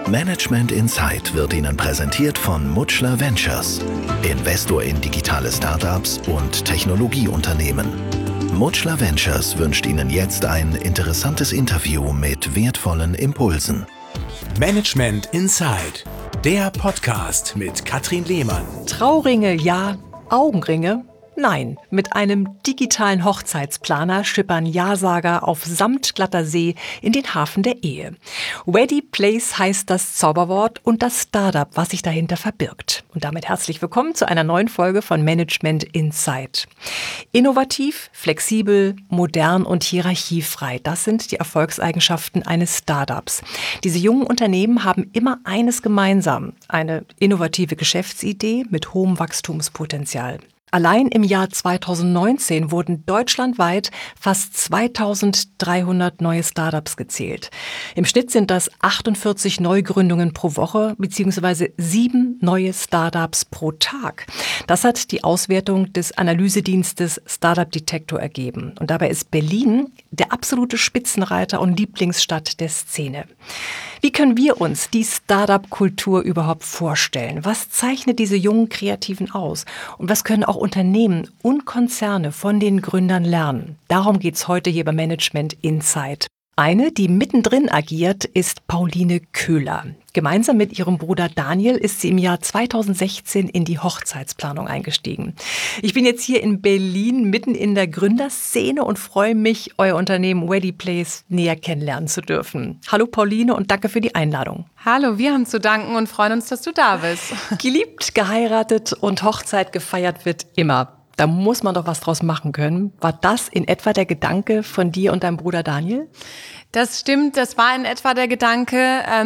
Management Insight wird Ihnen präsentiert von Mutschler Ventures, Investor in digitale Startups und Technologieunternehmen. Mutschler Ventures wünscht Ihnen jetzt ein interessantes Interview mit wertvollen Impulsen. Management Insight, der Podcast mit Katrin Lehmann. Trauringe ja, Augenringe nein. Mit einem digitalen Hochzeitsplaner schippern Ja-Sager auf samtglatter See in den Hafen der Ehe. Wedding Place heißt das Zauberwort und das Startup, was sich dahinter verbirgt. Und damit herzlich willkommen zu einer neuen Folge von Management Insight. Innovativ, flexibel, modern und hierarchiefrei. Das sind die Erfolgseigenschaften eines Startups. Diese jungen Unternehmen haben immer eines gemeinsam: eine innovative Geschäftsidee mit hohem Wachstumspotenzial. Allein im Jahr 2019 wurden deutschlandweit fast 2300 neue Startups gezählt. Im Schnitt sind das 48 Neugründungen pro Woche bzw. 7 neue Startups pro Tag. Das hat die Auswertung des Analysedienstes Startup Detektor ergeben. Und dabei ist Berlin der absolute Spitzenreiter und Lieblingsstadt der Szene. Wie können wir uns die Startup-Kultur überhaupt vorstellen? Was zeichnet diese jungen Kreativen aus? Und was können auch Unternehmen und Konzerne von den Gründern lernen? Darum geht's heute hier bei Management Insight. Eine, die mittendrin agiert, ist Pauline Köhler. Gemeinsam mit ihrem Bruder Daniel ist sie im Jahr 2016 in die Hochzeitsplanung eingestiegen. Ich bin jetzt hier in Berlin mitten in der Gründerszene und freue mich, euer Unternehmen Wedding Place näher kennenlernen zu dürfen. Hallo Pauline und danke für die Einladung. Hallo, wir haben zu danken und freuen uns, dass du da bist. Geliebt, geheiratet und Hochzeit gefeiert wird immer. Da muss man doch was draus machen können. War das in etwa der Gedanke von dir und deinem Bruder Daniel? Das stimmt, das war in etwa der Gedanke.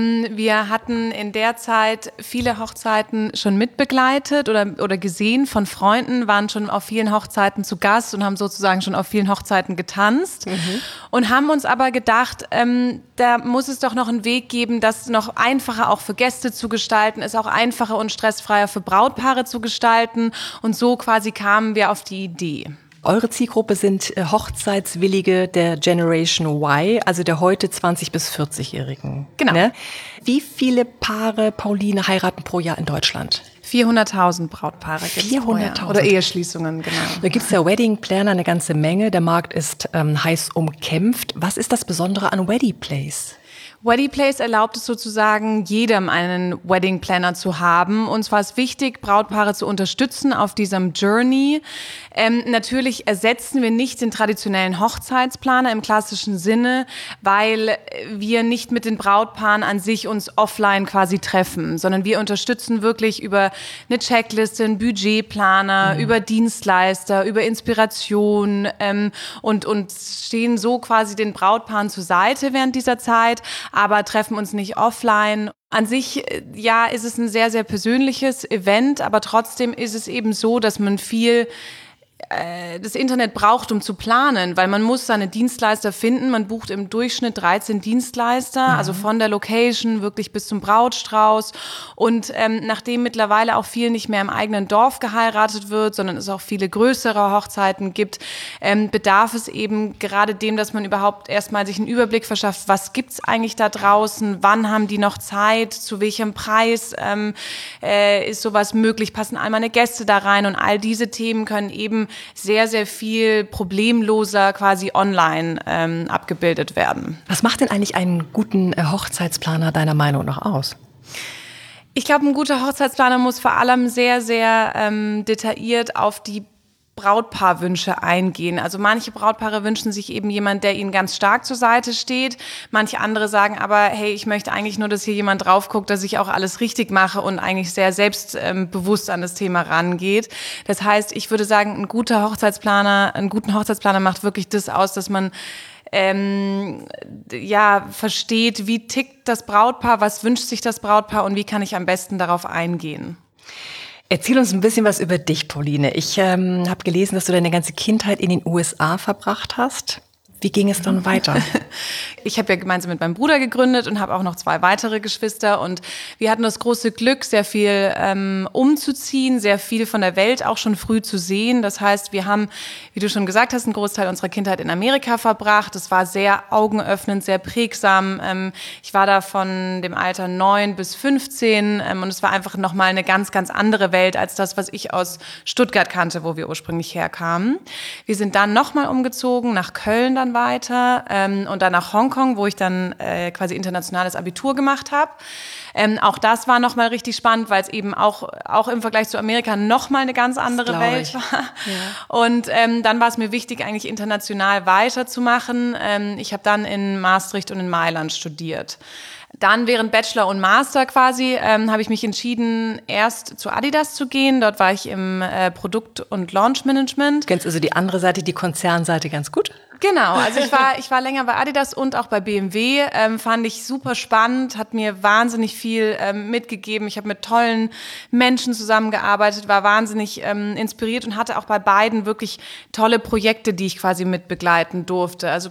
Wir hatten in der Zeit viele Hochzeiten schon mitbegleitet oder gesehen von Freunden, waren schon auf vielen Hochzeiten zu Gast und haben sozusagen schon auf vielen Hochzeiten getanzt und haben uns aber gedacht, da muss es doch noch einen Weg geben, das noch einfacher auch für Gäste zu gestalten, es auch einfacher und stressfreier für Brautpaare zu gestalten, und so quasi kamen wir auf die Idee. Eure Zielgruppe sind Hochzeitswillige der Generation Y, also der heute 20- bis 40-Jährigen. Genau. Ne? Wie viele Paare, Pauline, heiraten pro Jahr in Deutschland? 400.000 Brautpaare gibt es 400.000 oder Eheschließungen, genau. Da gibt es ja Wedding Planner eine ganze Menge. Der Markt ist heiß umkämpft. Was ist das Besondere an Wedding Place? Wedding Place erlaubt es sozusagen, jedem einen Wedding Planner zu haben. Und zwar ist wichtig, Brautpaare zu unterstützen auf diesem Journey. Natürlich ersetzen wir nicht den traditionellen Hochzeitsplaner im klassischen Sinne, weil wir nicht mit den Brautpaaren an sich uns offline quasi treffen, sondern wir unterstützen wirklich über eine Checkliste, einen Budgetplaner, über Dienstleister, über Inspiration und stehen so quasi den Brautpaaren zur Seite während dieser Zeit, aber treffen uns nicht offline. An sich, ja, ist es ein sehr, sehr persönliches Event, aber trotzdem ist es eben so, dass man viel das Internet braucht, um zu planen, weil man muss seine Dienstleister finden. Man bucht im Durchschnitt 13 Dienstleister, also von der Location wirklich bis zum Brautstrauß. Und nachdem mittlerweile auch viel nicht mehr im eigenen Dorf geheiratet wird, sondern es auch viele größere Hochzeiten gibt, bedarf es eben gerade dem, dass man überhaupt erstmal sich einen Überblick verschafft, was gibt's eigentlich da draußen, wann haben die noch Zeit, zu welchem Preis ist sowas möglich, passen all meine Gäste da rein, und all diese Themen können eben sehr, sehr viel problemloser quasi online abgebildet werden. Was macht denn eigentlich einen guten Hochzeitsplaner deiner Meinung nach aus? Ich glaube, ein guter Hochzeitsplaner muss vor allem sehr, sehr detailliert auf die Brautpaarwünsche eingehen. Also manche Brautpaare wünschen sich eben jemand, der ihnen ganz stark zur Seite steht. Manche andere sagen aber, hey, ich möchte eigentlich nur, dass hier jemand drauf guckt, dass ich auch alles richtig mache und eigentlich sehr selbstbewusst an das Thema rangeht. Das heißt, ich würde sagen, einen guten Hochzeitsplaner macht wirklich das aus, dass man versteht, wie tickt das Brautpaar, was wünscht sich das Brautpaar und wie kann ich am besten darauf eingehen. Erzähl uns ein bisschen was über dich, Pauline. Ich habe gelesen, dass du deine ganze Kindheit in den USA verbracht hast. Wie ging es dann weiter? Ich habe ja gemeinsam mit meinem Bruder gegründet und habe auch noch 2 weitere Geschwister. Und wir hatten das große Glück, sehr viel umzuziehen, sehr viel von der Welt auch schon früh zu sehen. Das heißt, wir haben, wie du schon gesagt hast, einen Großteil unserer Kindheit in Amerika verbracht. Es war sehr augenöffnend, sehr prägsam. Ich war da von dem Alter 9 bis 15 und es war einfach nochmal eine ganz, ganz andere Welt als das, was ich aus Stuttgart kannte, wo wir ursprünglich herkamen. Wir sind dann nochmal umgezogen, nach Köln dann weiter und dann nach Hongkong, wo ich dann quasi internationales Abitur gemacht habe. Auch das war nochmal richtig spannend, weil es eben auch im Vergleich zu Amerika nochmal eine ganz andere Welt war. Ja. Und dann war es mir wichtig, eigentlich international weiterzumachen. Ich habe dann in Maastricht und in Mailand studiert. Dann während Bachelor und Master quasi habe ich mich entschieden, erst zu Adidas zu gehen. Dort war ich im Produkt- und Launch-Management. Du kennst also die andere Seite, die Konzernseite ganz gut? Genau, also ich war länger bei Adidas und auch bei BMW, fand ich super spannend, hat mir wahnsinnig viel mitgegeben. Ich habe mit tollen Menschen zusammengearbeitet, war wahnsinnig inspiriert und hatte auch bei beiden wirklich tolle Projekte, die ich quasi mit begleiten durfte. Also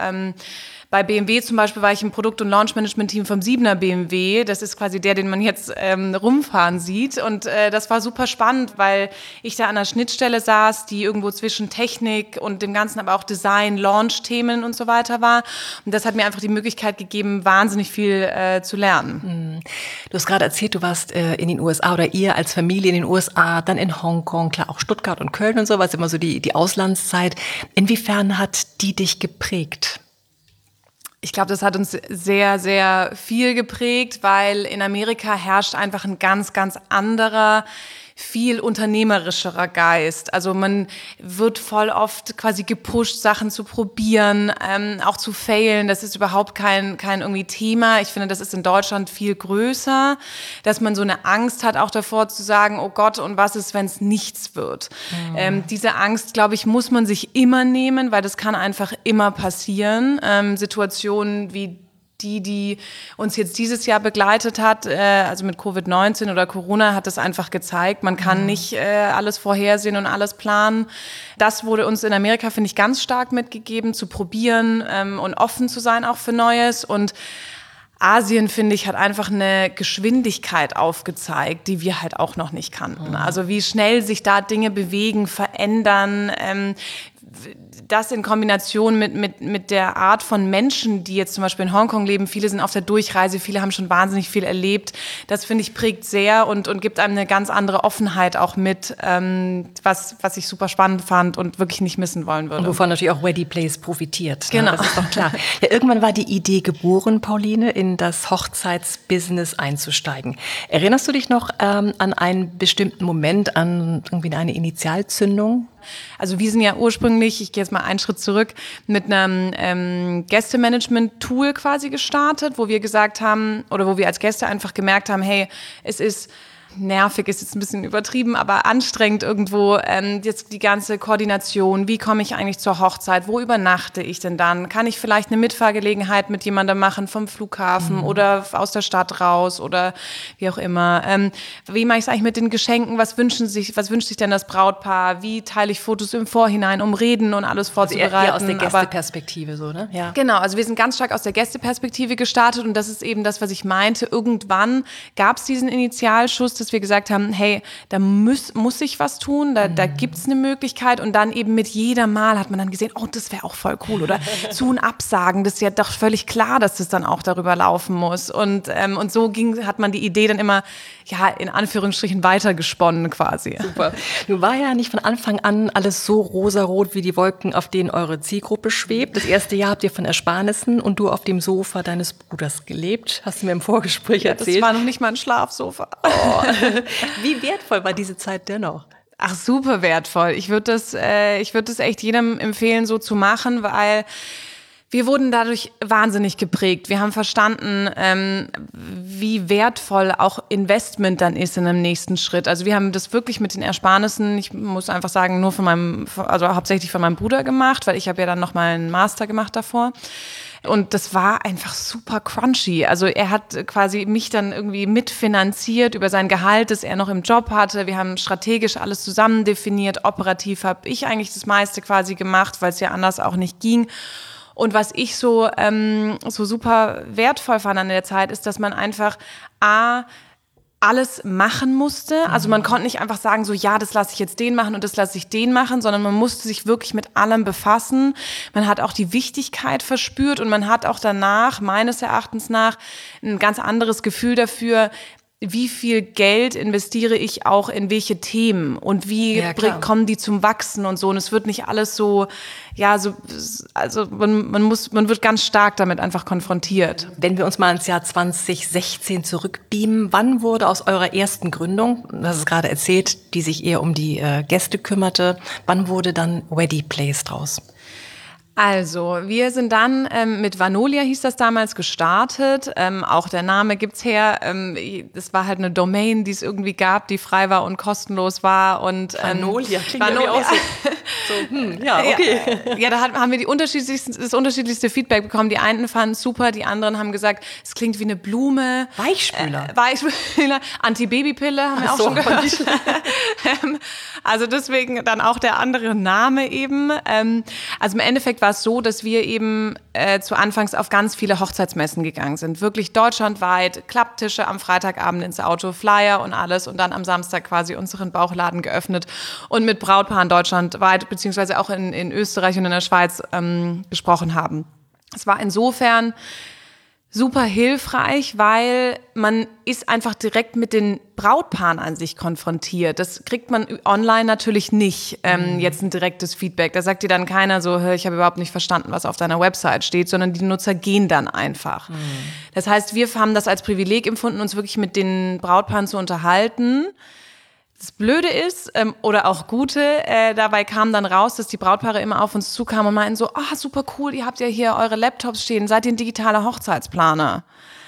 bei BMW zum Beispiel war ich im Produkt- und Launch-Management-Team vom 7er BMW. Das ist quasi der, den man jetzt rumfahren sieht. Und das war super spannend, weil ich da an der Schnittstelle saß, die irgendwo zwischen Technik und dem Ganzen, aber auch Design, Launch-Themen und so weiter war. Und das hat mir einfach die Möglichkeit gegeben, wahnsinnig viel zu lernen. Du hast gerade erzählt, du warst in den USA oder ihr als Familie in den USA, dann in Hongkong, klar auch Stuttgart und Köln und so, was immer so die Auslandszeit. Inwiefern hat die dich geprägt? Ich glaube, das hat uns sehr, sehr viel geprägt, weil in Amerika herrscht einfach ein ganz, ganz anderer, viel unternehmerischerer Geist. Also man wird voll oft quasi gepusht, Sachen zu probieren, auch zu failen. Das ist überhaupt kein irgendwie Thema. Ich finde, das ist in Deutschland viel größer, dass man so eine Angst hat, auch davor zu sagen, oh Gott, und was ist, wenn es nichts wird? Diese Angst, glaube ich, muss man sich immer nehmen, weil das kann einfach immer passieren. Situationen wie die uns jetzt dieses Jahr begleitet hat, also mit Covid-19 oder Corona, hat das einfach gezeigt. Man kann nicht alles vorhersehen und alles planen. Das wurde uns in Amerika, finde ich, ganz stark mitgegeben, zu probieren und offen zu sein auch für Neues. Und Asien, finde ich, hat einfach eine Geschwindigkeit aufgezeigt, die wir halt auch noch nicht kannten. Also wie schnell sich da Dinge bewegen, verändern, das in Kombination mit der Art von Menschen, die jetzt zum Beispiel in Hongkong leben, viele sind auf der Durchreise, viele haben schon wahnsinnig viel erlebt. Das, finde ich, prägt sehr und gibt einem eine ganz andere Offenheit auch mit, was ich super spannend fand und wirklich nicht missen wollen würde. Und wovon natürlich auch Wedding Place profitiert. Genau. Ne? Das ist doch klar. Ja, irgendwann war die Idee geboren, Pauline, in das Hochzeitsbusiness einzusteigen. Erinnerst du dich noch an einen bestimmten Moment, an irgendwie eine Initialzündung? Also wir sind ja ursprünglich, ich gehe jetzt mal einen Schritt zurück, mit einem Gästemanagement-Tool quasi gestartet, wo wir gesagt haben, oder wo wir als Gäste einfach gemerkt haben, hey, es ist nervig, ist jetzt ein bisschen übertrieben, aber anstrengend irgendwo, jetzt die ganze Koordination, wie komme ich eigentlich zur Hochzeit, wo übernachte ich denn dann, kann ich vielleicht eine Mitfahrgelegenheit mit jemandem machen vom Flughafen oder aus der Stadt raus oder wie auch immer, wie mache ich es eigentlich mit den Geschenken, was wünscht sich denn das Brautpaar, wie teile ich Fotos im Vorhinein, um Reden und alles vorzubereiten. Also eher aus der Gästeperspektive so, ne? Ja. Genau, also wir sind ganz stark aus der Gästeperspektive gestartet und das ist eben das, was ich meinte, irgendwann gab es diesen Initialschuss, dass wir gesagt haben, hey, da muss ich was tun, da gibt's eine Möglichkeit und dann eben mit jedem Mal hat man dann gesehen, oh, das wäre auch voll cool oder Zu- und Absagen, das ist ja doch völlig klar, dass das dann auch darüber laufen muss und so hat man die Idee dann immer, ja, in Anführungsstrichen weitergesponnen quasi. Super. Nun war ja nicht von Anfang an alles so rosarot wie die Wolken, auf denen eure Zielgruppe schwebt. Das erste Jahr habt ihr von Ersparnissen und du auf dem Sofa deines Bruders gelebt, hast du mir im Vorgespräch erzählt. Das war noch nicht mal ein Schlafsofa. Oh. Wie wertvoll war diese Zeit dennoch? Ach, super wertvoll. Ich würde das echt jedem empfehlen, so zu machen, weil wir wurden dadurch wahnsinnig geprägt. Wir haben verstanden, wie wertvoll auch Investment dann ist in einem nächsten Schritt. Also wir haben das wirklich mit den Ersparnissen, ich muss einfach sagen, nur hauptsächlich von meinem Bruder gemacht, weil ich habe ja dann nochmal einen Master gemacht davor. Und das war einfach super crunchy. Also er hat quasi mich dann irgendwie mitfinanziert über sein Gehalt, das er noch im Job hatte. Wir haben strategisch alles zusammen definiert. Operativ habe ich eigentlich das meiste quasi gemacht, weil es ja anders auch nicht ging. Und was ich so super wertvoll fand an der Zeit, ist, dass man einfach alles machen musste. Also man konnte nicht einfach sagen, so ja, das lasse ich jetzt den machen und das lasse ich den machen, sondern man musste sich wirklich mit allem befassen. Man hat auch die Wichtigkeit verspürt und man hat auch danach, meines Erachtens nach, ein ganz anderes Gefühl dafür, wie viel Geld investiere ich auch in welche Themen und wie kommen die zum Wachsen und so. Und es wird nicht alles so, also man wird ganz stark damit einfach konfrontiert. Wenn wir uns mal ins Jahr 2016 zurückbeamen, wann wurde aus eurer ersten Gründung, du hast es gerade erzählt, die sich eher um die Gäste kümmerte, wann wurde dann Weddy Place draus? Also, wir sind dann mit Vanolia, hieß das damals, gestartet. Auch der Name gibt's her. Das war halt eine Domain, die es irgendwie gab, die frei war und kostenlos war. Und Vanolia klingt irgendwie auch so. Ja, okay. Ja, da haben wir das unterschiedlichste Feedback bekommen. Die einen fanden es super, die anderen haben gesagt, es klingt wie eine Blume. Weichspüler. Antibabypille haben wir auch schon gehört. Also deswegen dann auch der andere Name eben. Also im Endeffekt war es so, dass wir eben zu Anfangs auf ganz viele Hochzeitsmessen gegangen sind. Wirklich deutschlandweit, Klapptische am Freitagabend ins Auto, Flyer und alles und dann am Samstag quasi unseren Bauchladen geöffnet und mit Brautpaaren deutschlandweit, beziehungsweise auch in Österreich und in der Schweiz gesprochen haben. Es war insofern super hilfreich, weil man ist einfach direkt mit den Brautpaaren an sich konfrontiert. Das kriegt man online natürlich nicht, jetzt ein direktes Feedback. Da sagt dir dann keiner so, ich habe überhaupt nicht verstanden, was auf deiner Website steht, sondern die Nutzer gehen dann einfach. Das heißt, wir haben das als Privileg empfunden, uns wirklich mit den Brautpaaren zu unterhalten. Das Blöde ist, oder auch Gute, dabei kam dann raus, dass die Brautpaare immer auf uns zukamen und meinten so, super cool, ihr habt ja hier eure Laptops stehen, seid ihr ein digitaler Hochzeitsplaner?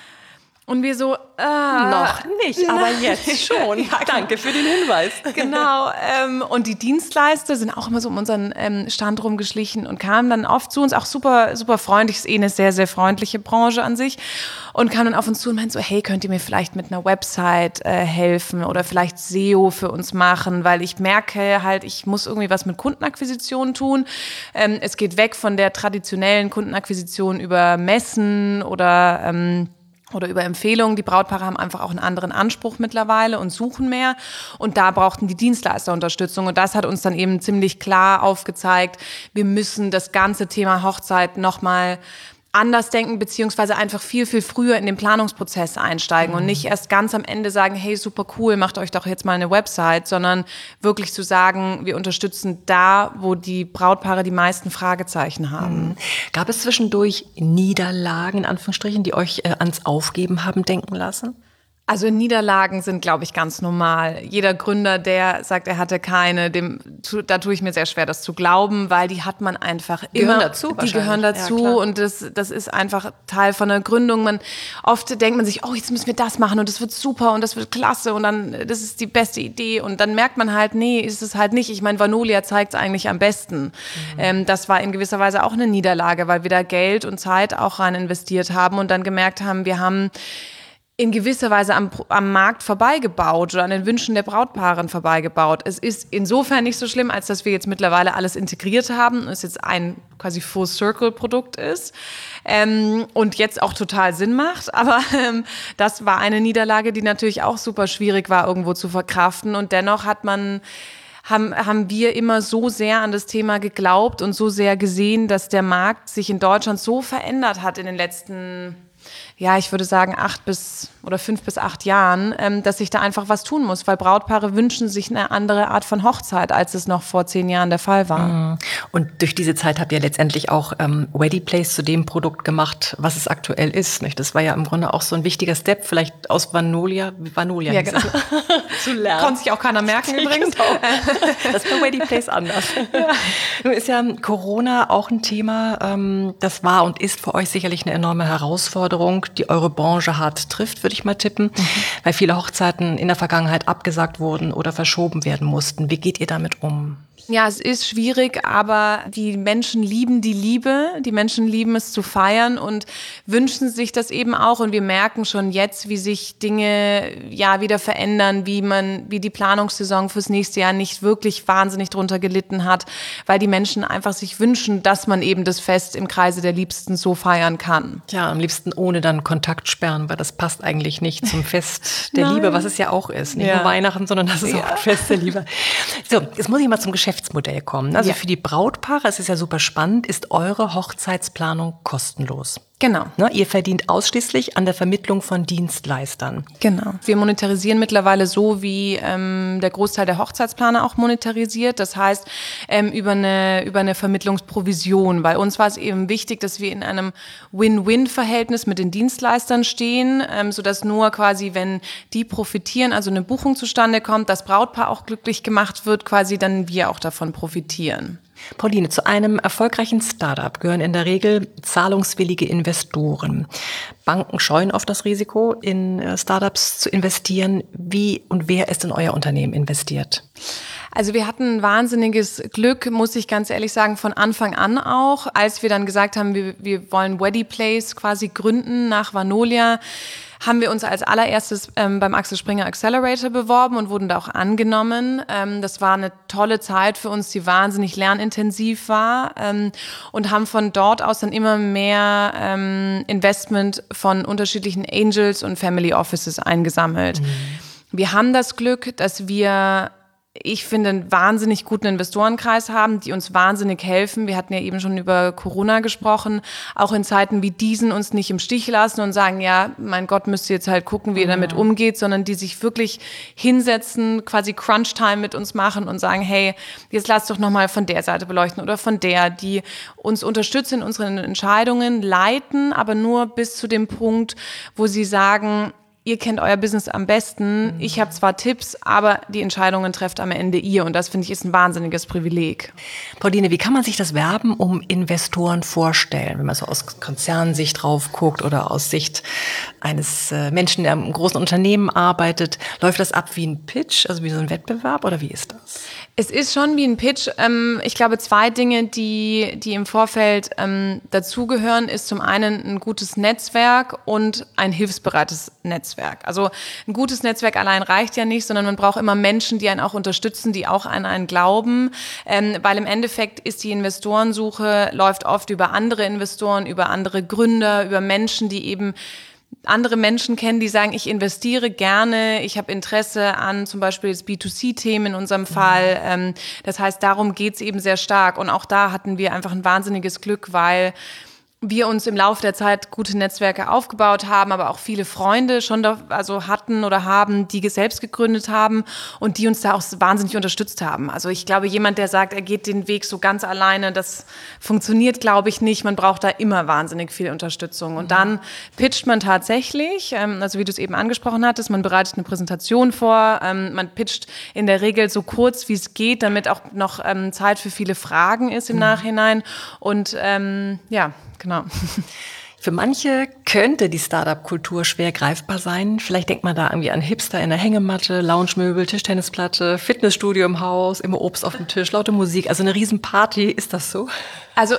Und wir so, noch nicht, aber jetzt schon. Ja, danke für den Hinweis. Genau. Und die Dienstleister sind auch immer so um unseren Stand rumgeschlichen und kamen dann oft zu uns, auch super, super freundlich, ist eine sehr, sehr freundliche Branche an sich, und kamen dann auf uns zu und meinten so, hey, könnt ihr mir vielleicht mit einer Website helfen oder vielleicht SEO für uns machen, weil ich merke halt, ich muss irgendwie was mit Kundenakquisition tun. Es geht weg von der traditionellen Kundenakquisition über Messen oder über Empfehlungen. Die Brautpaare haben einfach auch einen anderen Anspruch mittlerweile und suchen mehr. Und da brauchten die Dienstleister Unterstützung. Und das hat uns dann eben ziemlich klar aufgezeigt, wir müssen das ganze Thema Hochzeit nochmal anders denken, beziehungsweise einfach viel, viel früher in den Planungsprozess einsteigen und nicht erst ganz am Ende sagen, hey, super cool, macht euch doch jetzt mal eine Website, sondern wirklich zu sagen, wir unterstützen da, wo die Brautpaare die meisten Fragezeichen haben. Gab es zwischendurch Niederlagen, in Anführungsstrichen, die euch ans Aufgeben haben denken lassen? Also Niederlagen sind, glaube ich, ganz normal. Jeder Gründer, der sagt, er hatte keine, da tue ich mir sehr schwer, das zu glauben, weil die hat man einfach immer. Die gehören dazu ja, und das ist einfach Teil von der Gründung. Oft denkt man sich, jetzt müssen wir das machen und das wird super und das wird klasse und dann, das ist die beste Idee. Und dann merkt man halt, nee, ist es halt nicht. Ich meine, Vanolia zeigt es eigentlich am besten. Das war in gewisser Weise auch eine Niederlage, weil wir da Geld und Zeit auch rein investiert haben und dann gemerkt haben, wir haben in gewisser Weise am Markt vorbeigebaut oder an den Wünschen der Brautpaaren vorbeigebaut. Es ist insofern nicht so schlimm, als dass wir jetzt mittlerweile alles integriert haben und es jetzt ein quasi Full-Circle-Produkt ist und jetzt auch total Sinn macht. Aber das war eine Niederlage, die natürlich auch super schwierig war, irgendwo zu verkraften. Und dennoch haben wir immer so sehr an das Thema geglaubt und so sehr gesehen, dass der Markt sich in Deutschland so verändert hat in den letzten, ich würde sagen 5 bis 8 Jahren, dass sich da einfach was tun muss, weil Brautpaare wünschen sich eine andere Art von Hochzeit, als es noch vor 10 Jahren der Fall war. Und durch diese Zeit habt ihr letztendlich auch Weddy Place zu dem Produkt gemacht, was es aktuell ist, nicht? Das war ja im Grunde auch so ein wichtiger Step, vielleicht aus Vanolia ja, genau. zu lernen. Konnte sich auch keiner merken übrigens. Genau. Das ist bei Weddy Place anders. Ja. Nun ist ja Corona auch ein Thema, das war und ist für euch sicherlich eine enorme Herausforderung, die eure Branche hart trifft, würde ich mal tippen, weil viele Hochzeiten in der Vergangenheit abgesagt wurden oder verschoben werden mussten. Wie geht ihr damit um? Ja, es ist schwierig, aber die Menschen lieben die Liebe, die Menschen lieben es zu feiern und wünschen sich das eben auch. Und wir merken schon jetzt, wie sich Dinge wieder verändern, wie die Planungssaison fürs nächste Jahr nicht wirklich wahnsinnig drunter gelitten hat, weil die Menschen einfach sich wünschen, dass man eben das Fest im Kreise der Liebsten so feiern kann. Ja, am liebsten ohne dann Kontaktsperren, weil das passt eigentlich nicht zum Fest der Liebe, was es ja auch ist. Nicht nur Weihnachten, sondern das ist auch ein Fest der Liebe. So, jetzt muss ich mal zum Geschäftsmodell kommen. Also für die Brautpaare, es ist ja super spannend, ist eure Hochzeitsplanung kostenlos. Genau. Ne, ihr verdient ausschließlich an der Vermittlung von Dienstleistern. Genau. Wir monetarisieren mittlerweile so, wie der Großteil der Hochzeitsplaner auch monetarisiert. Das heißt, über eine Vermittlungsprovision. Bei uns war es eben wichtig, dass wir in einem Win-Win-Verhältnis mit den Dienstleistern stehen, sodass nur quasi, wenn die profitieren, also eine Buchung zustande kommt, das Brautpaar auch glücklich gemacht wird, quasi dann wir auch davon profitieren. Pauline, zu einem erfolgreichen Startup gehören in der Regel zahlungswillige Investoren. Banken scheuen oft das Risiko, in Startups zu investieren. Wie und wer ist in euer Unternehmen investiert? Also wir hatten ein wahnsinniges Glück, muss ich ganz ehrlich sagen, von Anfang an auch. Als wir dann gesagt haben, wir wollen Weddyplace quasi gründen nach Vanolia, haben wir uns als allererstes beim Axel Springer Accelerator beworben und wurden da auch angenommen. Das war eine tolle Zeit für uns, die wahnsinnig lernintensiv war, und haben von dort aus dann immer mehr Investment von unterschiedlichen Angels und Family Offices eingesammelt. Wir haben das Glück, dass wir, ich finde, einen wahnsinnig guten Investorenkreis haben, die uns wahnsinnig helfen. Wir hatten ja eben schon über Corona gesprochen, auch in Zeiten wie diesen uns nicht im Stich lassen und sagen, ja, mein Gott, müsst ihr jetzt halt gucken, wie ihr damit umgeht, sondern die sich wirklich hinsetzen, quasi Crunch-Time mit uns machen und sagen, hey, jetzt lasst doch nochmal von der Seite beleuchten oder von der, die uns unterstützen in unseren Entscheidungen, leiten, aber nur bis zu dem Punkt, wo sie sagen, ihr kennt euer Business am besten. Ich habe zwar Tipps, aber die Entscheidungen trefft am Ende ihr. Und das, finde ich, ist ein wahnsinniges Privileg. Pauline, wie kann man sich das Werben um Investoren vorstellen, wenn man so aus Konzernsicht drauf guckt oder aus Sicht eines Menschen, der im großen Unternehmen arbeitet? Läuft das ab wie ein Pitch, also wie so ein Wettbewerb, oder wie ist das? Es ist schon wie ein Pitch. Ich glaube, 2 Dinge, die im Vorfeld dazugehören, ist zum einen ein gutes Netzwerk und ein hilfsbereites Netzwerk. Also ein gutes Netzwerk allein reicht ja nicht, sondern man braucht immer Menschen, die einen auch unterstützen, die auch an einen glauben. Weil im Endeffekt ist die Investorensuche, läuft oft über andere Investoren, über andere Gründer, über Menschen, die eben andere Menschen kennen, die sagen, ich investiere gerne, ich habe Interesse an zum Beispiel das B2C-Themen in unserem Fall. Das heißt, darum geht's eben sehr stark. Und auch da hatten wir einfach ein wahnsinniges Glück, weil wir uns im Laufe der Zeit gute Netzwerke aufgebaut haben, aber auch viele Freunde schon hatten oder haben, die selbst gegründet haben und die uns da auch wahnsinnig unterstützt haben. Also ich glaube, jemand, der sagt, er geht den Weg so ganz alleine, das funktioniert, glaube ich, nicht. Man braucht da immer wahnsinnig viel Unterstützung. Und dann pitcht man tatsächlich, also wie du es eben angesprochen hattest, man bereitet eine Präsentation vor, man pitcht in der Regel so kurz, wie es geht, damit auch noch Zeit für viele Fragen ist im Nachhinein. Und genau. Für manche könnte die Startup-Kultur schwer greifbar sein. Vielleicht denkt man da irgendwie an Hipster in der Hängematte, Loungemöbel, Tischtennisplatte, Fitnessstudio im Haus, immer Obst auf dem Tisch, laute Musik. Also eine Riesenparty, ist das so? Also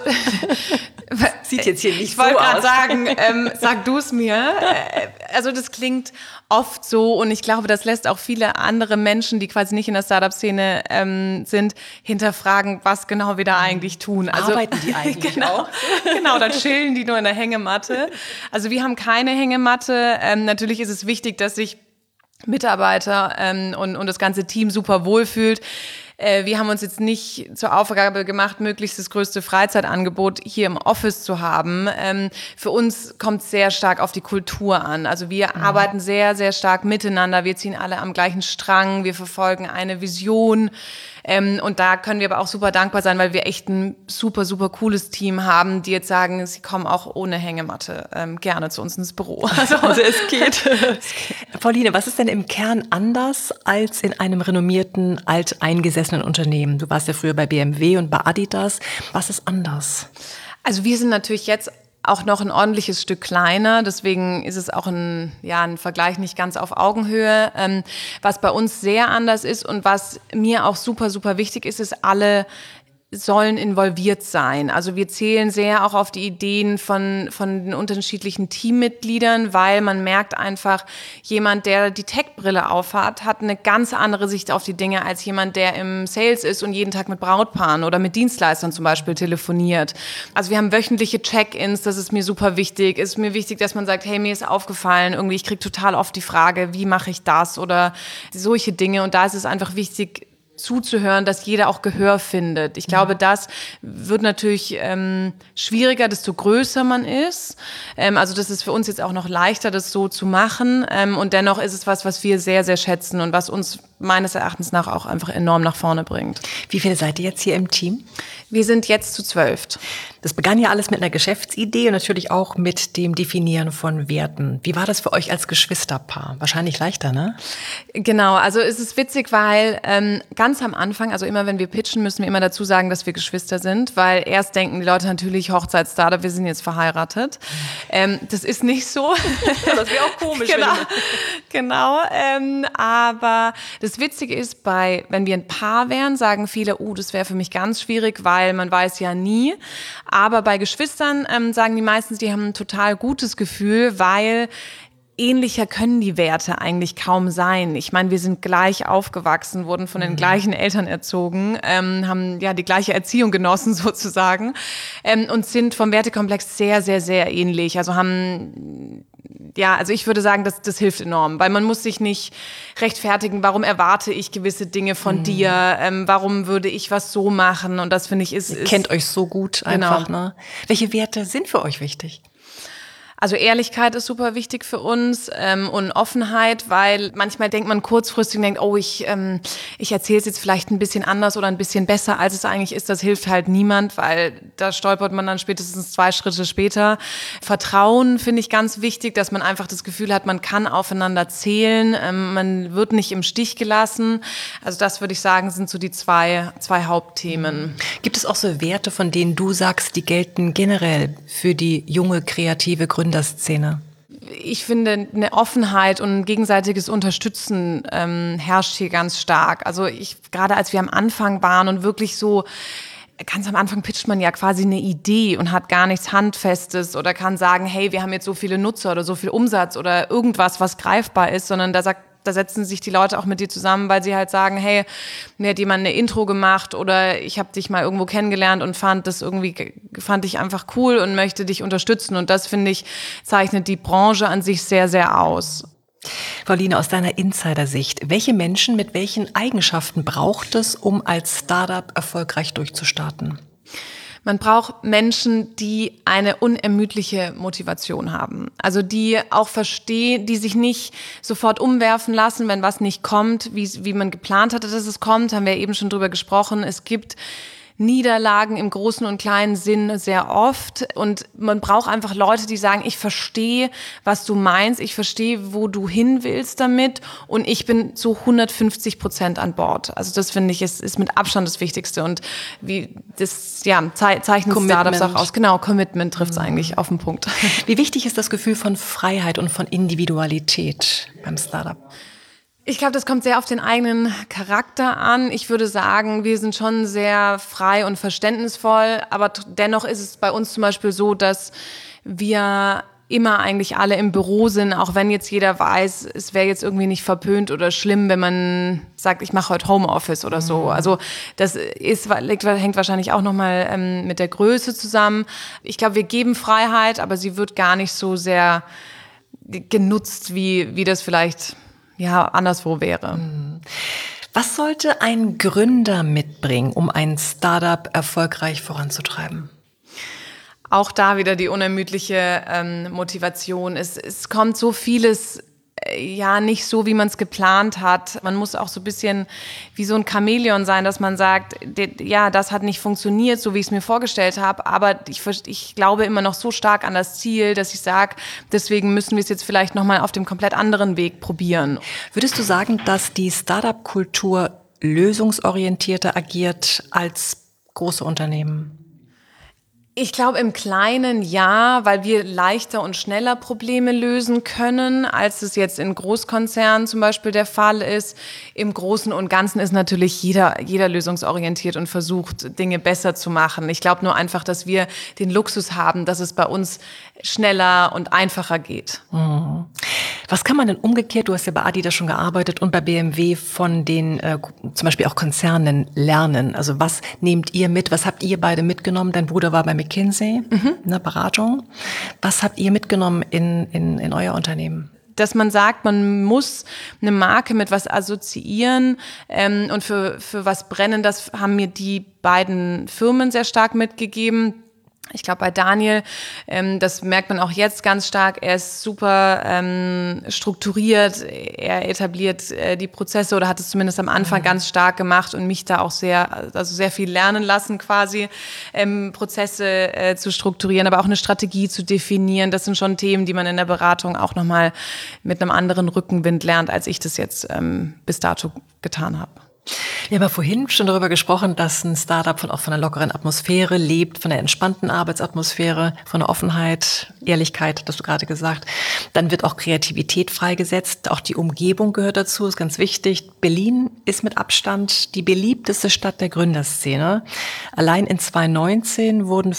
sieht jetzt hier nicht ich so aus. Ich wollte gerade sagen, sag du es mir. Also das klingt oft so und ich glaube, das lässt auch viele andere Menschen, die quasi nicht in der Startup-Szene sind, hinterfragen, was genau wir da eigentlich tun. Also, arbeiten die eigentlich auch? Genau, dann chillen die nur in der Hängematte. Also wir haben keine Hängematte. Natürlich ist es wichtig, dass sich Mitarbeiter und das ganze Team super wohlfühlt. Wir haben uns jetzt nicht zur Aufgabe gemacht, möglichst das größte Freizeitangebot hier im Office zu haben. Für uns kommt es sehr stark auf die Kultur an. Also wir arbeiten sehr, sehr stark miteinander. Wir ziehen alle am gleichen Strang. Wir verfolgen eine Vision. Und da können wir aber auch super dankbar sein, weil wir echt ein super, super cooles Team haben, die jetzt sagen, sie kommen auch ohne Hängematte gerne zu uns ins Büro. Also es geht. Pauline, was ist denn im Kern anders als in einem renommierten, alteingesessenen Unternehmen? Du warst ja früher bei BMW und bei Adidas. Was ist anders? Also wir sind natürlich jetzt auch noch ein ordentliches Stück kleiner. Deswegen ist es auch ein Vergleich nicht ganz auf Augenhöhe. Was bei uns sehr anders ist und was mir auch super, super wichtig ist, ist, alle sollen involviert sein. Also wir zählen sehr auch auf die Ideen von den unterschiedlichen Teammitgliedern, weil man merkt einfach, jemand, der die Tech-Brille aufhat, hat eine ganz andere Sicht auf die Dinge als jemand, der im Sales ist und jeden Tag mit Brautpaaren oder mit Dienstleistern zum Beispiel telefoniert. Also wir haben wöchentliche Check-ins, das ist mir super wichtig. Es ist mir wichtig, dass man sagt, hey, mir ist aufgefallen, irgendwie ich kriege total oft die Frage, wie mache ich das oder solche Dinge. Und da ist es einfach wichtig, zuzuhören, dass jeder auch Gehör findet. Ich glaube, das wird natürlich schwieriger, desto größer man ist. Also das ist für uns jetzt auch noch leichter, das so zu machen. Und dennoch ist es was wir sehr, sehr schätzen und was uns meines Erachtens nach auch einfach enorm nach vorne bringt. Wie viele seid ihr jetzt hier im Team? Wir sind jetzt zu 12. Das begann ja alles mit einer Geschäftsidee und natürlich auch mit dem Definieren von Werten. Wie war das für euch als Geschwisterpaar? Wahrscheinlich leichter, ne? Genau, also es ist witzig, weil ganz am Anfang, also immer wenn wir pitchen, müssen wir immer dazu sagen, dass wir Geschwister sind, weil erst denken die Leute natürlich, Hochzeitsstartup, wir sind jetzt verheiratet. Das ist nicht so. Das wäre auch komisch. Genau. Aber das Witzige ist, wenn wir ein Paar wären, sagen viele, das wäre für mich ganz schwierig, weil man weiß ja nie. Aber bei Geschwistern sagen die meistens, die haben ein total gutes Gefühl, weil ähnlicher können die Werte eigentlich kaum sein. Ich meine, wir sind gleich aufgewachsen, wurden von den gleichen Eltern erzogen, haben ja die gleiche Erziehung genossen sozusagen und sind vom Wertekomplex sehr, sehr, sehr ähnlich. Also also ich würde sagen, das hilft enorm, weil man muss sich nicht rechtfertigen, warum erwarte ich gewisse Dinge von dir, warum würde ich was so machen und das finde ich ist... Ihr kennt euch so gut einfach, genau. Ne? Welche Werte sind für euch wichtig? Also Ehrlichkeit ist super wichtig für uns und Offenheit, weil manchmal denkt man kurzfristig, ich erzähle es jetzt vielleicht ein bisschen anders oder ein bisschen besser, als es eigentlich ist. Das hilft halt niemand, weil da stolpert man dann spätestens 2 Schritte später. Vertrauen finde ich ganz wichtig, dass man einfach das Gefühl hat, man kann aufeinander zählen, man wird nicht im Stich gelassen. Also das würde ich sagen, sind so die zwei Hauptthemen. Gibt es auch so Werte, von denen du sagst, die gelten generell für die junge, kreative Gründerszene? Ich finde, eine Offenheit und ein gegenseitiges Unterstützen herrscht hier ganz stark. Also gerade als wir am Anfang waren und wirklich so, ganz am Anfang pitcht man ja quasi eine Idee und hat gar nichts Handfestes oder kann sagen, hey, wir haben jetzt so viele Nutzer oder so viel Umsatz oder irgendwas, was greifbar ist, sondern da setzen sich die Leute auch mit dir zusammen, weil sie halt sagen, hey, mir hat jemand eine Intro gemacht oder ich habe dich mal irgendwo kennengelernt und fand ich einfach cool und möchte dich unterstützen. Und das, finde ich, zeichnet die Branche an sich sehr, sehr aus. Pauline, aus deiner Insider-Sicht, welche Menschen mit welchen Eigenschaften braucht es, um als Startup erfolgreich durchzustarten? Man braucht Menschen, die eine unermüdliche Motivation haben. Also die auch verstehen, die sich nicht sofort umwerfen lassen, wenn was nicht kommt, wie man geplant hatte, dass es kommt. Haben wir eben schon drüber gesprochen. Es gibt Niederlagen im großen und kleinen Sinn sehr oft. Und man braucht einfach Leute, die sagen, ich verstehe, was du meinst, ich verstehe, wo du hin willst damit und ich bin zu 150% an Bord. Also das finde ich, ist mit Abstand das Wichtigste und zeichnet Startups auch aus. Genau, Commitment trifft es eigentlich auf den Punkt. Wie wichtig ist das Gefühl von Freiheit und von Individualität beim Startup? Ich glaube, das kommt sehr auf den eigenen Charakter an. Ich würde sagen, wir sind schon sehr frei und verständnisvoll, aber dennoch ist es bei uns zum Beispiel so, dass wir immer eigentlich alle im Büro sind, auch wenn jetzt jeder weiß, es wäre jetzt irgendwie nicht verpönt oder schlimm, wenn man sagt, ich mache heute Homeoffice oder so. Also das hängt wahrscheinlich auch nochmal mit der Größe zusammen. Ich glaube, wir geben Freiheit, aber sie wird gar nicht so sehr genutzt, wie das vielleicht anderswo wäre. Was sollte ein Gründer mitbringen, um ein Startup erfolgreich voranzutreiben? Auch da wieder die unermüdliche Motivation. Es kommt so vieles nicht so, wie man es geplant hat. Man muss auch so ein bisschen wie so ein Chamäleon sein, dass man sagt, das hat nicht funktioniert, so wie ich es mir vorgestellt habe, aber ich glaube immer noch so stark an das Ziel, dass ich sage, deswegen müssen wir es jetzt vielleicht nochmal auf dem komplett anderen Weg probieren. Würdest du sagen, dass die Startup-Kultur lösungsorientierter agiert als große Unternehmen? Ich glaube im Kleinen ja, weil wir leichter und schneller Probleme lösen können, als es jetzt in Großkonzernen zum Beispiel der Fall ist. Im Großen und Ganzen ist natürlich jeder lösungsorientiert und versucht, Dinge besser zu machen. Ich glaube nur einfach, dass wir den Luxus haben, dass es bei uns schneller und einfacher geht. Mhm. Was kann man denn umgekehrt, du hast ja bei Adidas schon gearbeitet und bei BMW von den zum Beispiel auch Konzernen lernen? Also was nehmt ihr mit? Was habt ihr beide mitgenommen? Dein Bruder war bei McKinsey, eine Beratung. Was habt ihr mitgenommen in euer Unternehmen? Dass man sagt, man muss eine Marke mit was assoziieren und für was brennen, das haben mir die beiden Firmen sehr stark mitgegeben. Ich glaube, bei Daniel, das merkt man auch jetzt ganz stark, er ist super strukturiert, er etabliert die Prozesse oder hat es zumindest am Anfang ganz stark gemacht und mich da auch sehr viel lernen lassen quasi, Prozesse zu strukturieren, aber auch eine Strategie zu definieren. Das sind schon Themen, die man in der Beratung auch nochmal mit einem anderen Rückenwind lernt, als ich das jetzt bis dato getan habe. Wir haben ja vorhin schon darüber gesprochen, dass ein Startup von einer lockeren Atmosphäre lebt, von einer entspannten Arbeitsatmosphäre, von der Offenheit, Ehrlichkeit, hast du gerade gesagt. Dann wird auch Kreativität freigesetzt, auch die Umgebung gehört dazu, ist ganz wichtig. Berlin ist mit Abstand die beliebteste Stadt der Gründerszene. Allein in 2019 wurden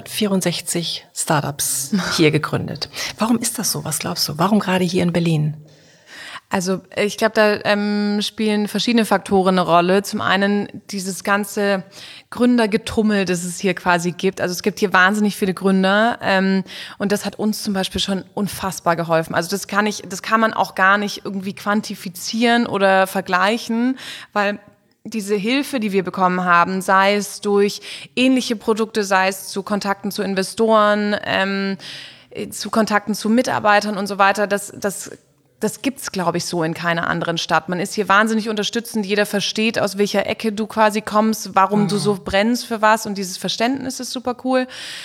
564 Startups hier gegründet. Warum ist das so? Was glaubst du? Warum gerade hier in Berlin? Also ich glaube, da spielen verschiedene Faktoren eine Rolle. Zum einen dieses ganze Gründergetummel, das es hier quasi gibt. Also es gibt hier wahnsinnig viele Gründer und das hat uns zum Beispiel schon unfassbar geholfen. Also das kann man auch gar nicht irgendwie quantifizieren oder vergleichen, weil diese Hilfe, die wir bekommen haben, sei es durch ähnliche Produkte, sei es zu Kontakten zu Investoren, zu Kontakten zu Mitarbeitern und so weiter, das gibt's, glaube ich, so in keiner anderen Stadt. Man ist hier wahnsinnig unterstützend. Jeder versteht, aus welcher Ecke du quasi kommst, warum du so brennst für was. Und dieses Verständnis ist super cool.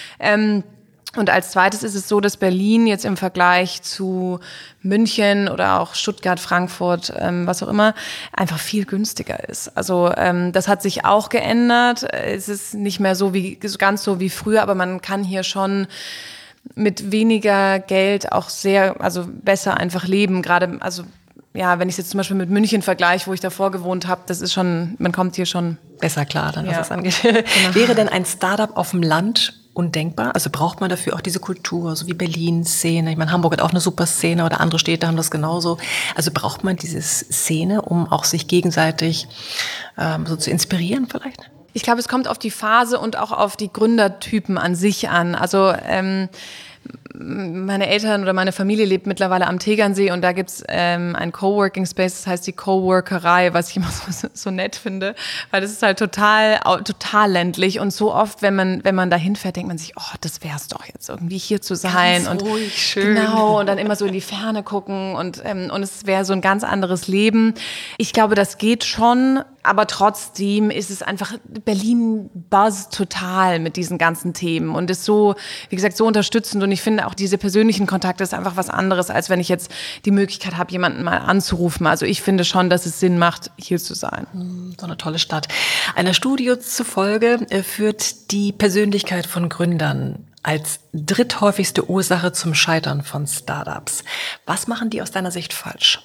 Und als zweites ist es so, dass Berlin jetzt im Vergleich zu München oder auch Stuttgart, Frankfurt, was auch immer, einfach viel günstiger ist. Also das hat sich auch geändert. Es ist nicht mehr ganz so wie früher, aber man kann hier schon mit weniger Geld auch besser einfach leben. Gerade, wenn ich es jetzt zum Beispiel mit München vergleiche, wo ich davor gewohnt habe, das ist schon, man kommt hier schon besser klar, dann, was das angeht. Genau. Wäre denn ein Startup auf dem Land undenkbar? Also braucht man dafür auch diese Kultur, so wie Berlin-Szene? Ich meine, Hamburg hat auch eine super Szene oder andere Städte haben das genauso. Also braucht man diese Szene, um auch sich gegenseitig so zu inspirieren vielleicht? Ich glaube, es kommt auf die Phase und auch auf die Gründertypen an sich an. Also meine Eltern oder meine Familie lebt mittlerweile am Tegernsee und da gibt's ein Coworking Space, das heißt die Coworkerei, was ich immer so nett finde, weil das ist halt total ländlich und so oft, wenn man da hinfährt, denkt man sich, oh, das wär's doch jetzt irgendwie hier zu sein. Ganz und ruhig, schön. Genau, und dann immer so in die Ferne gucken und es wäre so ein ganz anderes Leben. Ich glaube, das geht schon, aber trotzdem ist es einfach, Berlin buzzt total mit diesen ganzen Themen und ist so, wie gesagt, so unterstützend und ich finde auch diese persönlichen Kontakte ist einfach was anderes, als wenn ich jetzt die Möglichkeit habe, jemanden mal anzurufen. Also ich finde schon, dass es Sinn macht, hier zu sein. So eine tolle Stadt. Einer Studie zufolge führt die Persönlichkeit von Gründern als dritthäufigste Ursache zum Scheitern von Startups. Was machen die aus deiner Sicht falsch?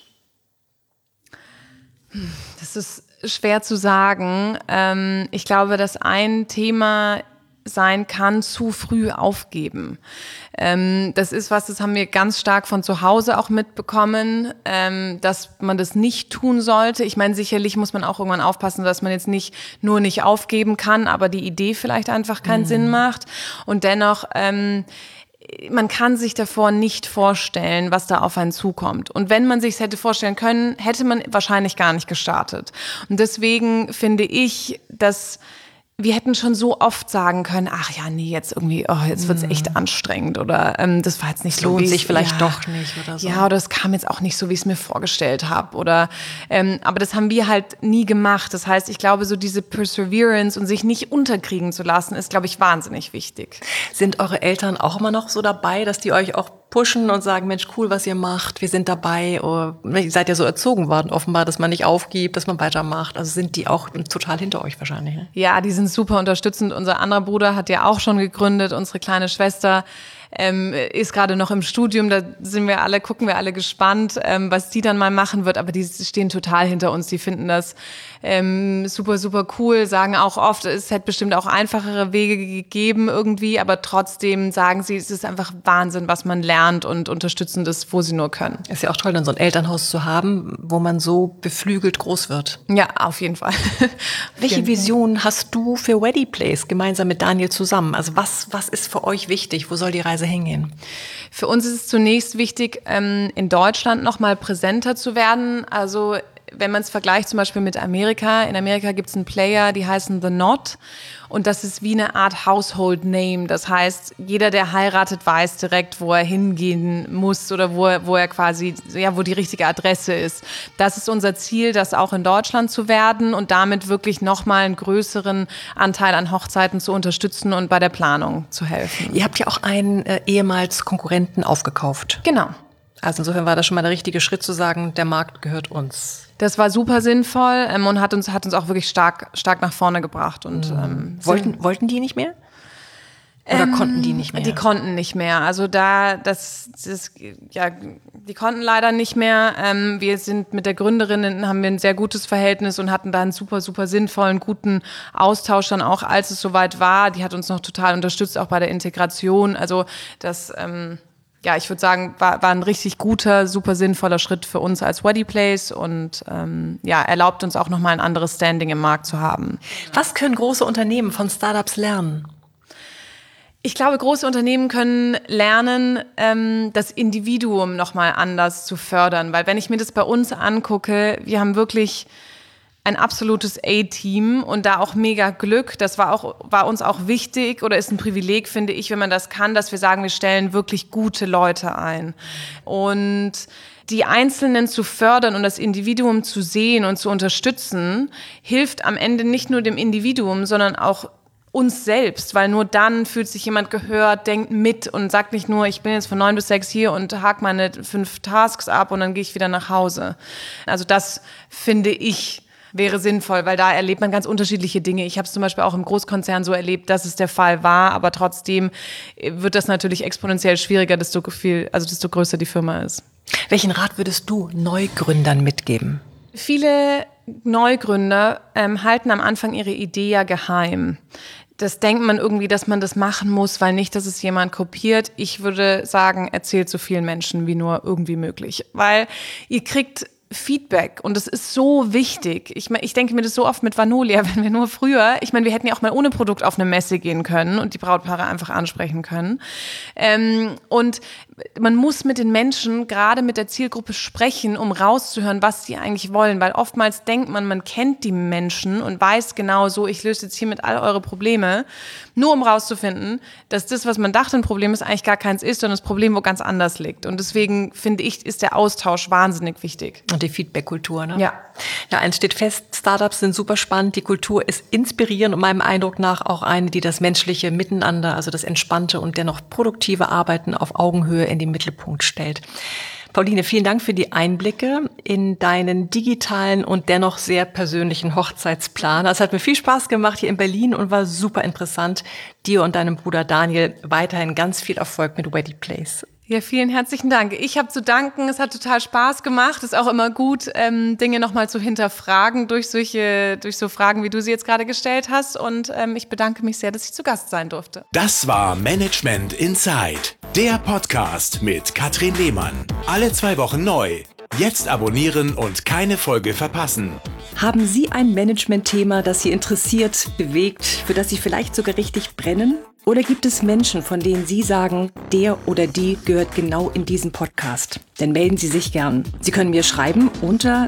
Das ist schwer zu sagen. Ich glaube, dass ein Thema sein kann, zu früh aufgeben. Das ist das haben wir ganz stark von zu Hause auch mitbekommen, dass man das nicht tun sollte. Ich meine, sicherlich muss man auch irgendwann aufpassen, dass man jetzt nicht aufgeben kann, aber die Idee vielleicht einfach keinen Sinn macht. Und dennoch, man kann sich davor nicht vorstellen, was da auf einen zukommt. Und wenn man sich's hätte vorstellen können, hätte man wahrscheinlich gar nicht gestartet. Und deswegen finde ich, dass wir hätten schon so oft sagen können, ach ja, nee, jetzt irgendwie, jetzt wird's echt anstrengend oder das war jetzt nicht so, lohnt sich vielleicht doch nicht oder so. Ja, oder es kam jetzt auch nicht so, wie ich es mir vorgestellt habe oder aber das haben wir halt nie gemacht. Das heißt, ich glaube, so diese Perseverance und sich nicht unterkriegen zu lassen, ist, glaube ich, wahnsinnig wichtig. Sind eure Eltern auch immer noch so dabei, dass die euch auch pushen und sagen, Mensch, cool, was ihr macht, wir sind dabei. Oder, ihr seid ja so erzogen worden, offenbar, dass man nicht aufgibt, dass man weitermacht. Also sind die auch total hinter euch wahrscheinlich. Ne? Ja, die sind super unterstützend. Unser anderer Bruder hat ja auch schon gegründet, unsere kleine Schwester ist gerade noch im Studium, da gucken wir alle gespannt, was die dann mal machen wird, aber die stehen total hinter uns, die finden das super, super cool, sagen auch oft, es hätte bestimmt auch einfachere Wege gegeben irgendwie, aber trotzdem sagen sie, es ist einfach Wahnsinn, was man lernt und unterstützend ist, wo sie nur können. Ist ja auch toll, dann so ein Elternhaus zu haben, wo man so beflügelt groß wird. Ja, auf jeden Fall. Welche Vision hast du für Weddy Place gemeinsam mit Daniel zusammen? Also was ist für euch wichtig? Wo soll die Reise hingehen? Für uns ist es zunächst wichtig, in Deutschland noch mal präsenter zu werden. Also wenn man es vergleicht zum Beispiel mit Amerika, in Amerika gibt es einen Player, die heißen The Knot. Und das ist wie eine Art Household Name. Das heißt, jeder, der heiratet, weiß direkt, wo er hingehen muss oder wo er quasi, ja, wo die richtige Adresse ist. Das ist unser Ziel, das auch in Deutschland zu werden und damit wirklich nochmal einen größeren Anteil an Hochzeiten zu unterstützen und bei der Planung zu helfen. Ihr habt ja auch einen ehemals Konkurrenten aufgekauft. Genau. Also insofern war das schon mal der richtige Schritt zu sagen, der Markt gehört uns. Das war super sinnvoll und hat uns auch wirklich stark nach vorne gebracht. Und wollten die nicht mehr? Oder konnten die nicht mehr? Die konnten nicht mehr. Also die konnten leider nicht mehr. Wir sind mit der Gründerin, haben wir ein sehr gutes Verhältnis und hatten da einen super, super sinnvollen, guten Austausch dann auch, als es soweit war. Die hat uns noch total unterstützt, auch bei der Integration. Also das, ich würde sagen, war ein richtig guter, super sinnvoller Schritt für uns als Weddy Place und erlaubt uns auch nochmal ein anderes Standing im Markt zu haben. Was können große Unternehmen von Startups lernen? Ich glaube, große Unternehmen können lernen, das Individuum nochmal anders zu fördern. Weil wenn ich mir das bei uns angucke, wir haben wirklich ein absolutes A-Team und da auch mega Glück. Das war uns auch wichtig oder ist ein Privileg, finde ich, wenn man das kann, dass wir sagen, wir stellen wirklich gute Leute ein. Und die Einzelnen zu fördern und das Individuum zu sehen und zu unterstützen, hilft am Ende nicht nur dem Individuum, sondern auch uns selbst, weil nur dann fühlt sich jemand gehört, denkt mit und sagt nicht nur, ich bin jetzt von 9 bis 6 hier und hake meine 5 Tasks ab und dann gehe ich wieder nach Hause. Also das finde ich wäre sinnvoll, weil da erlebt man ganz unterschiedliche Dinge. Ich habe es zum Beispiel auch im Großkonzern so erlebt, dass es der Fall war, aber trotzdem wird das natürlich exponentiell schwieriger, desto größer die Firma ist. Welchen Rat würdest du Neugründern mitgeben? Viele Neugründer halten am Anfang ihre Idee ja geheim. Das denkt man irgendwie, dass man das machen muss, weil nicht, dass es jemand kopiert. Ich würde sagen, erzählt so vielen Menschen wie nur irgendwie möglich, weil ihr kriegt Feedback und das ist so wichtig. Ich denke mir das so oft mit Vanolia, wenn wir nur früher, wir hätten ja auch mal ohne Produkt auf eine Messe gehen können und die Brautpaare einfach ansprechen können. Und man muss mit den Menschen, gerade mit der Zielgruppe sprechen, um rauszuhören, was sie eigentlich wollen, weil oftmals denkt man kennt die Menschen und weiß genau so, ich löse jetzt hiermit all eure Probleme, nur um rauszufinden, dass das, was man dachte, ein Problem ist, eigentlich gar keins ist, sondern das Problem wo ganz anders liegt. Und deswegen finde ich, ist der Austausch wahnsinnig wichtig. Und die Feedback-Kultur, ne? Ja. Ja, eins steht fest, Startups sind super spannend, die Kultur ist inspirierend und meinem Eindruck nach auch eine, die das menschliche Miteinander, also das entspannte und dennoch produktive Arbeiten auf Augenhöhe in den Mittelpunkt stellt. Pauline, vielen Dank für die Einblicke in deinen digitalen und dennoch sehr persönlichen Hochzeitsplan. Es hat mir viel Spaß gemacht hier in Berlin und war super interessant. Dir und deinem Bruder Daniel weiterhin ganz viel Erfolg mit Weddy Place. Ja, vielen herzlichen Dank. Ich habe zu danken. Es hat total Spaß gemacht. Ist auch immer gut, Dinge nochmal zu hinterfragen durch so Fragen, wie du sie jetzt gerade gestellt hast. Und ich bedanke mich sehr, dass ich zu Gast sein durfte. Das war Management Inside, der Podcast mit Katrin Lehmann. Alle 2 Wochen neu. Jetzt abonnieren und keine Folge verpassen. Haben Sie ein Management-Thema, das Sie interessiert, bewegt, für das Sie vielleicht sogar richtig brennen? Oder gibt es Menschen, von denen Sie sagen, der oder die gehört genau in diesen Podcast? Dann melden Sie sich gern. Sie können mir schreiben unter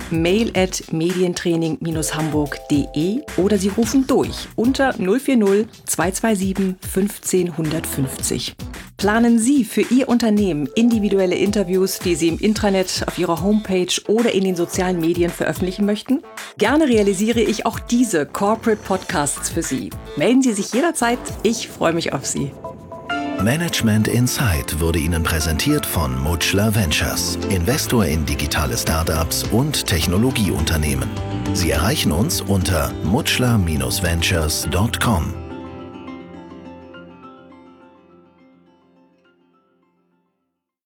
mail@medientraining-hamburg.de oder Sie rufen durch unter 040 227 15 150. Planen Sie für Ihr Unternehmen individuelle Interviews, die Sie im Intranet, auf Ihrer Homepage oder in den sozialen Medien veröffentlichen möchten? Gerne realisiere ich auch diese Corporate Podcasts für Sie. Melden Sie sich jederzeit. Ich freue mich auf Sie. Management Insight wurde Ihnen präsentiert von Mutchler Ventures, Investor in digitale Startups und Technologieunternehmen. Sie erreichen uns unter mutchler-ventures.com.